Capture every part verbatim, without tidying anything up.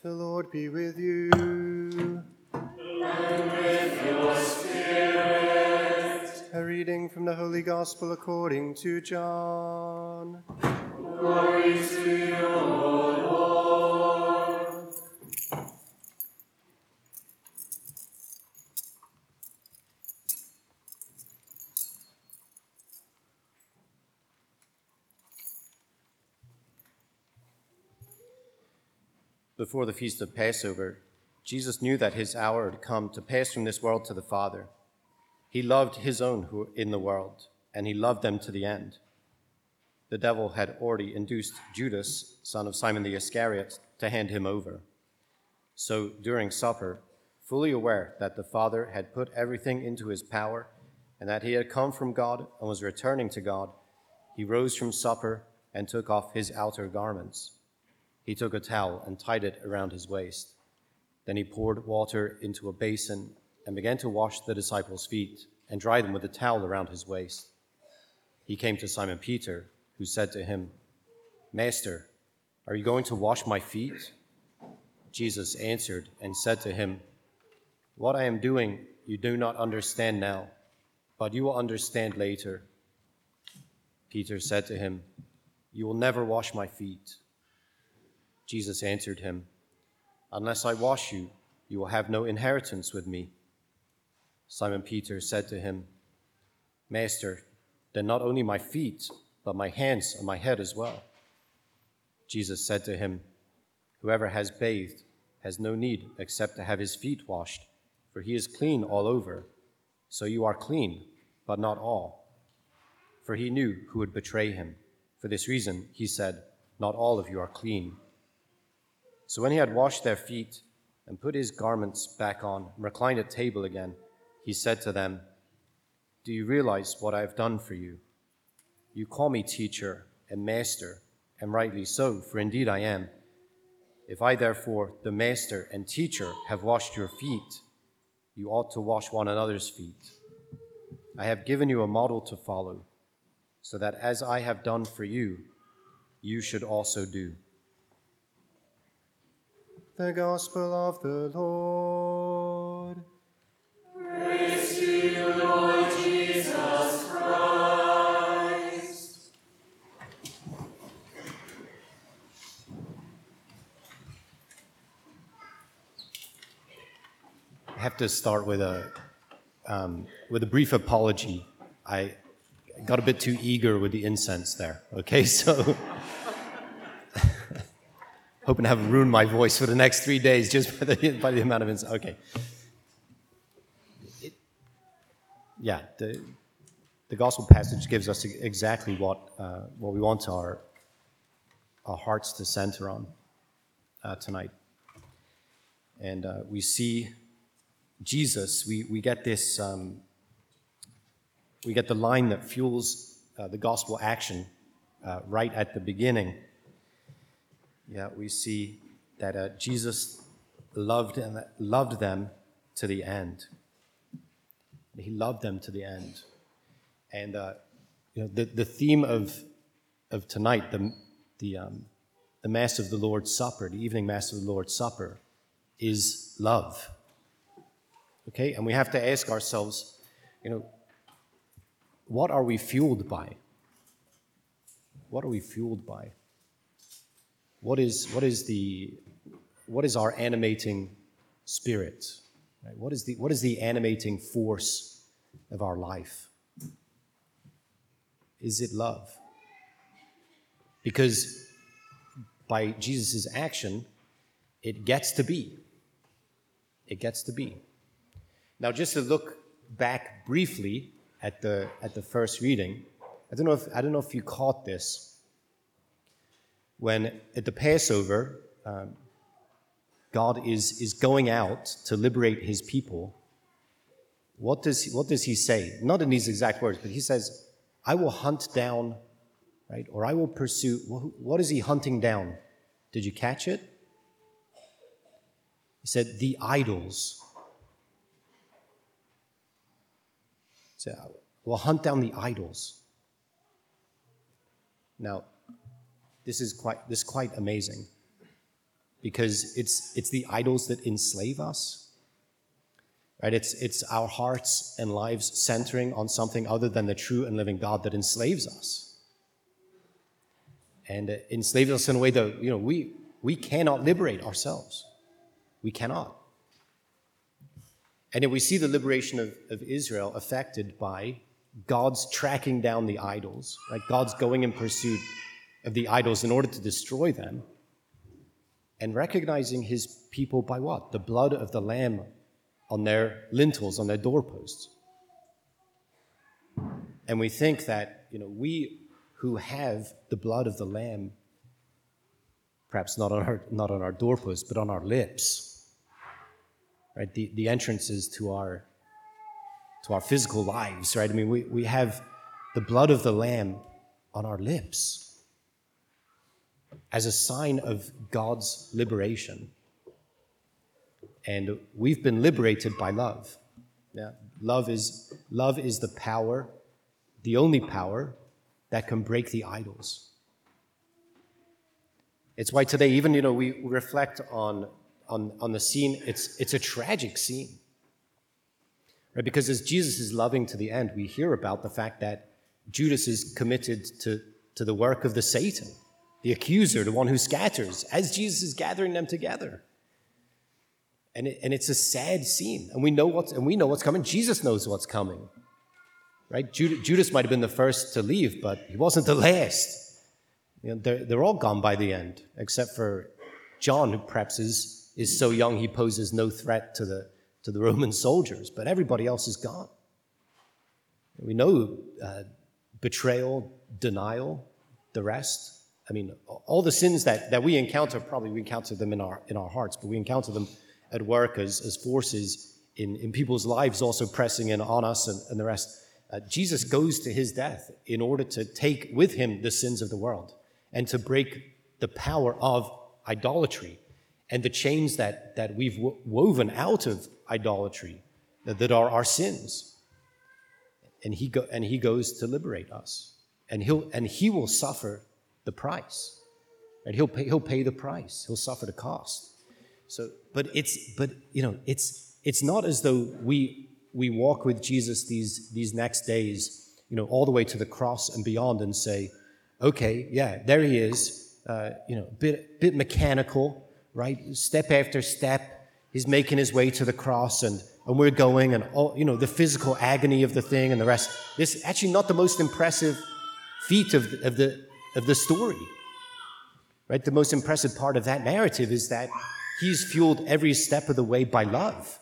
The Lord be with you. And with your spirit. A reading from the Holy Gospel according to John. Glory to you, O Lord. Before the feast of Passover, Jesus knew that his hour had come to pass from this world to the Father. He loved his own who were in the world, and he loved them to the end. The devil had already induced Judas, son of Simon the Iscariot, to hand him over. So during supper, fully aware that the Father had put everything into his power and that he had come from God and was returning to God, he rose from supper and took off his outer garments. He took a towel and tied it around his waist. Then he poured water into a basin and began to wash the disciples' feet and dry them with a towel around his waist. He came to Simon Peter, who said to him, "Master, are you going to wash my feet?" Jesus answered and said to him, "What I am doing you do not understand now, but you will understand later." Peter said to him, "You will never wash my feet." Jesus answered him, "Unless I wash you, you will have no inheritance with me." Simon Peter said to him, "Master, then not only my feet, but my hands and my head as well." Jesus said to him, "Whoever has bathed has no need except to have his feet washed, for he is clean all over. So you are clean, but not all." For he knew who would betray him. For this reason, he said, "Not all of you are clean." So when he had washed their feet and put his garments back on and reclined at table again, he said to them, "Do you realize what I have done for you? You call me teacher and master, and rightly so, for indeed I am. If I therefore, the master and teacher, have washed your feet, you ought to wash one another's feet. I have given you a model to follow, so that as I have done for you, you should also do." The Gospel of the Lord. Praise to you, Lord Jesus Christ. I have to start with a um, with a brief apology. I got a bit too eager with the incense there. Okay, so hoping to have ruined my voice for the next three days just by the, by the amount of incense. Okay. It, yeah, the the gospel passage gives us exactly what uh, what we want our our hearts to center on uh, tonight, and uh, we see Jesus. We we get this. Um, we get the line that fuels uh, the gospel action uh, right at the beginning. Yeah, we see that uh, Jesus loved and loved them to the end. He loved them to the end, and uh, you know the, the theme of of tonight, the the um, the Mass of the Lord's Supper, the evening Mass of the Lord's Supper, is love. Okay, and we have to ask ourselves, you know, what are we fueled by? What are we fueled by? What is what is the what is our animating spirit? Right? What is the what is the animating force of our life? Is it love? Because by Jesus' action, it gets to be. It gets to be. Now, just to look back briefly at the at the first reading, I don't know if I don't know if you caught this. When at the Passover, um, God is, is going out to liberate his people, what does, he, what does he say? Not in these exact words, but he says, "I will hunt down," right? Or "I will pursue." What is he hunting down? Did you catch it? He said, "The idols." He said, "I will hunt down the idols." Now, This is quite this is quite amazing, because it's it's the idols that enslave us. Right? It's it's our hearts and lives centering on something other than the true and living God that enslaves us. And it enslaves us in a way that, you know, we we cannot liberate ourselves. We cannot. And yet we see the liberation of, of Israel affected by God's tracking down the idols, right? God's going in pursuit of the idols in order to destroy them, and recognizing his people by what? The blood of the Lamb on their lintels, on their doorposts. And we think that, you know, we who have the blood of the Lamb, perhaps not on our, not on our doorposts, but on our lips, right? The, the entrances to our, to our physical lives, right? I mean, we, we have the blood of the Lamb on our lips as a sign of God's liberation. And we've been liberated by love. Yeah, love is love is the power, the only power that can break the idols. It's why today, even, you know, we reflect on on, on the scene. It's it's a tragic scene, right? Because as Jesus is loving to the end, we hear about the fact that Judas is committed to, to the work of the Satan, the accuser, the one who scatters, as Jesus is gathering them together. And it, and it's a sad scene, and we know what's and we know what's coming. Jesus knows what's coming, right? Judas, Judas might have been the first to leave, but he wasn't the last. You know, they're they're all gone by the end, except for John, who perhaps is is so young he poses no threat to the to the Roman soldiers. But everybody else is gone. We know uh, betrayal, denial, the rest. I mean, all the sins that, that we encounter, probably we encounter them in our in our hearts, but we encounter them at work as, as forces in, in people's lives also pressing in on us and, and the rest. Uh, Jesus goes to his death in order to take with him the sins of the world and to break the power of idolatry and the chains that, that we've w- woven out of idolatry that, that are our sins. And he go, and he goes to liberate us. And he'll and he will suffer the price. Right? He'll pay, he'll pay the price. He'll suffer the cost. So, but it's, but you know, it's it's not as though we we walk with Jesus these these next days, you know, all the way to the cross and beyond, and say, okay, yeah, there he is, uh, you know, bit bit mechanical, right? Step after step, he's making his way to the cross, and and we're going, and all, you know, the physical agony of the thing and the rest. This is actually not the most impressive feat of the, of the of the story, right? The most impressive part of that narrative is that he's fueled every step of the way by love.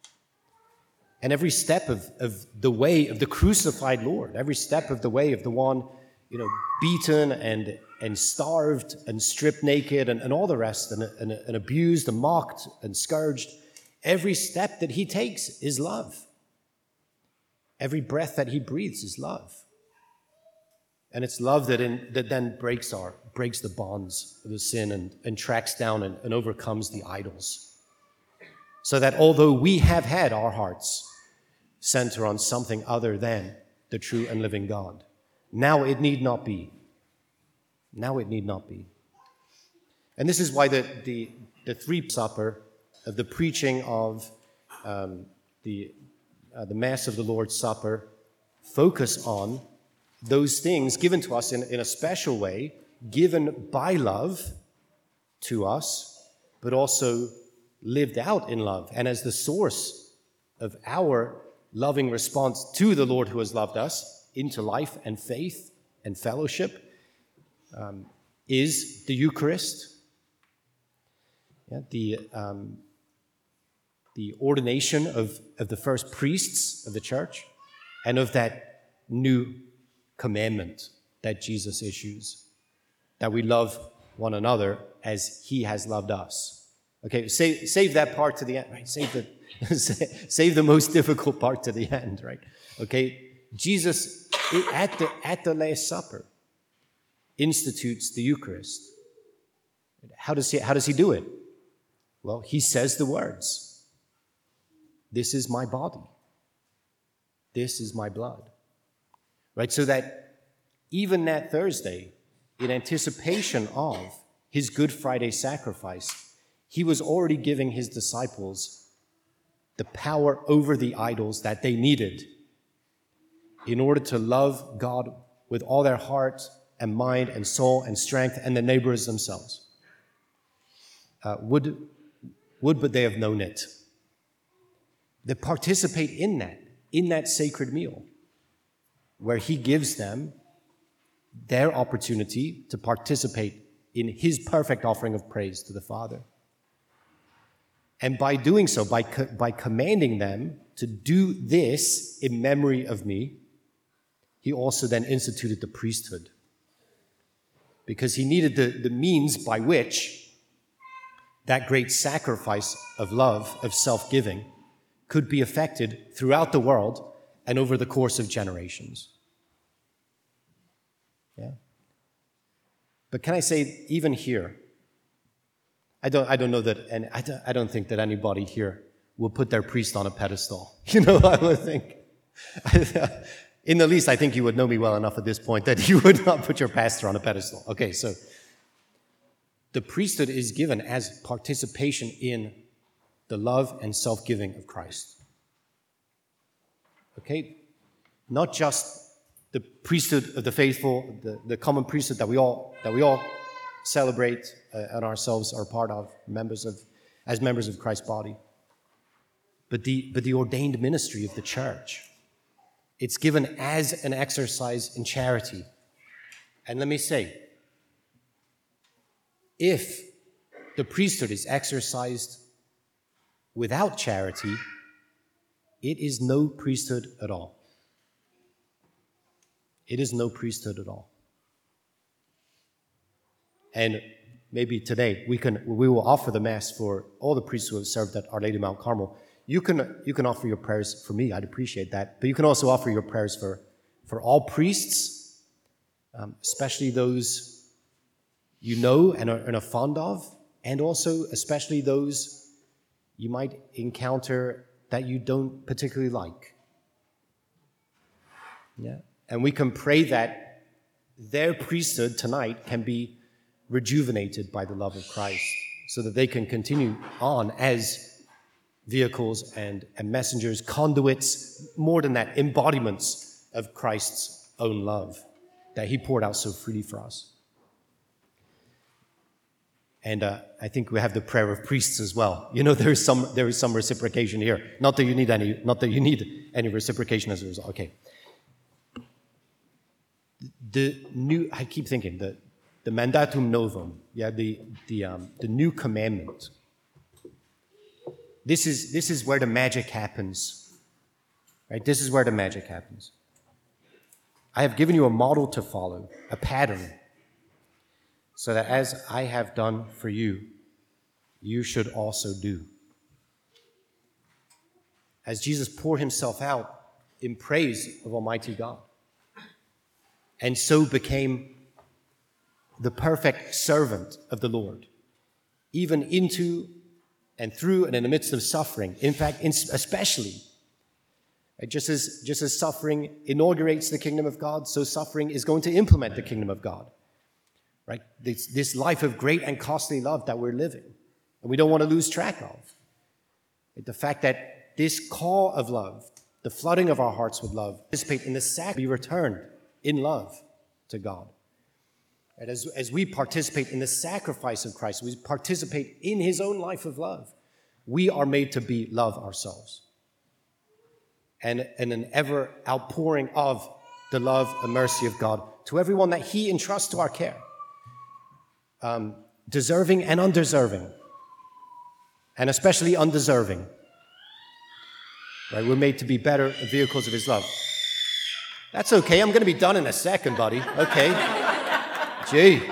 And every step of, of the way of the crucified Lord, every step of the way of the one, you know, beaten and and starved and stripped naked and, and all the rest, and, and, and abused and mocked and scourged, every step that he takes is love. Every breath that he breathes is love. And it's love that in, that then breaks our breaks the bonds of the sin and, and tracks down and, and overcomes the idols. So that although we have had our hearts center on something other than the true and living God, now it need not be. Now it need not be. And this is why the the, the three supper of the preaching of um, the uh, the Mass of the Lord's Supper focus on those things given to us in, in a special way, given by love to us, but also lived out in love. And as the source of our loving response to the Lord who has loved us into life and faith and fellowship um, is the Eucharist, yeah, the, um, the ordination of, of the first priests of the church, and of that new commandment that Jesus issues, that we love one another as he has loved us. Okay, save, save that part to the end, right? Save the, save the most difficult part to the end, right? Okay, Jesus, at the, at the Last Supper, institutes the Eucharist. How does he, how does he do it? Well, he says the words, "This is my body. This is my blood." Right, so that even that Thursday, in anticipation of his Good Friday sacrifice, he was already giving his disciples the power over the idols that they needed in order to love God with all their heart and mind and soul and strength, and their neighbors themselves. Uh, would, would but they have known it. They participate in that, in that sacred meal, where he gives them their opportunity to participate in his perfect offering of praise to the Father. And by doing so, by, co- by commanding them to do this in memory of me, he also then instituted the priesthood. Because he needed the, the means by which that great sacrifice of love, of self-giving, could be effected throughout the world and over the course of generations. Yeah. But can I say, even here, I don't, I don't know that, and I don't, I don't think that anybody here will put their priest on a pedestal. You know, I would think, in the least, I think you would know me well enough at this point that you would not put your pastor on a pedestal. Okay, so the priesthood is given as participation in the love and self-giving of Christ. Okay? Not just the priesthood of the faithful, the, the common priesthood that we all that we all celebrate uh, and ourselves are part of, members of, as members of Christ's body, but the but the ordained ministry of the church. It's given as an exercise in charity. And let me say, if the priesthood is exercised without charity, it is no priesthood at all. It is no priesthood at all. And maybe today we can we will offer the Mass for all the priests who have served at Our Lady of Mount Carmel. You can you can offer your prayers for me. I'd appreciate that. But you can also offer your prayers for, for all priests, um, especially those you know and are, and are fond of, and also especially those you might encounter that you don't particularly like. Yeah. And we can pray that their priesthood tonight can be rejuvenated by the love of Christ, so that they can continue on as vehicles and, and messengers, conduits, more than that, embodiments of Christ's own love that he poured out so freely for us. And uh, I think we have the prayer of priests as well. You know, there is some there is some reciprocation here. Not that you need any, not that you need any reciprocation as a result. Okay. The new, I keep thinking the the mandatum novum, yeah, the the um, the new commandment. This is this is where the magic happens, right? This is where the magic happens. I have given you a model to follow, a pattern, so that as I have done for you, you should also do. As Jesus poured himself out in praise of Almighty God, and so became the perfect servant of the Lord, even into and through and in the midst of suffering. In fact, in, especially, just as, just as suffering inaugurates the kingdom of God, so suffering is going to implement the kingdom of God. Right? This, this life of great and costly love that we're living, and we don't want to lose track of. Right? The fact that this call of love, the flooding of our hearts with love, participate in the sacrifice, be returned in love to God. And as, as we participate in the sacrifice of Christ, we participate in his own life of love, we are made to be love ourselves. And, and an ever outpouring of the love and mercy of God to everyone that he entrusts to our care, um, deserving and undeserving, and especially undeserving. Right? We're made to be better vehicles of his love. That's okay. I'm going to be done in a second, buddy. Okay. Gee,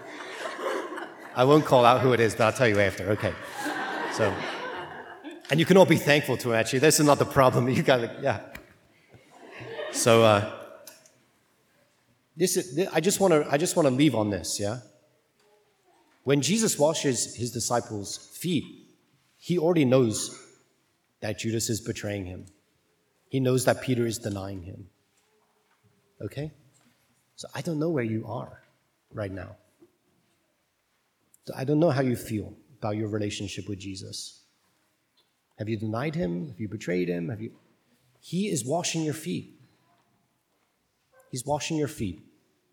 I won't call out who it is, but I'll tell you after. Okay. So, and you can all be thankful to him, actually. This is not the problem. You got to, yeah. So, uh, this is, this, I just want to, I just want to leave on this, yeah. When Jesus washes his disciples' feet, he already knows that Judas is betraying him. He knows that Peter is denying him. Okay? So I don't know where you are right now. I don't know how you feel, about your relationship with Jesus? Have you denied him? Have you betrayed him? Have you? He is washing your feet. He's washing your feet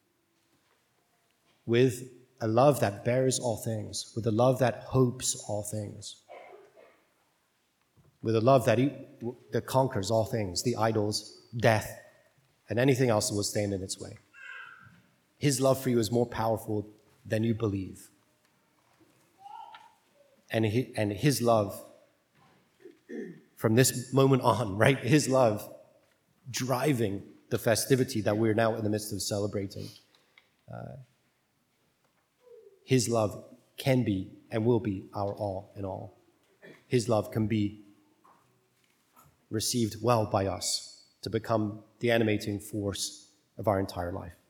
with a love that bears all things, with a love that hopes all things, with a love that, he, that conquers all things, the idols, death, and anything else that will stand in its way. His love for you is more powerful than you believe. And, he, and his love, from this moment on, right, his love driving the festivity that we're now in the midst of celebrating. Uh, his love can be and will be our all in all. His love can be received well by us to become the animating force of our entire life.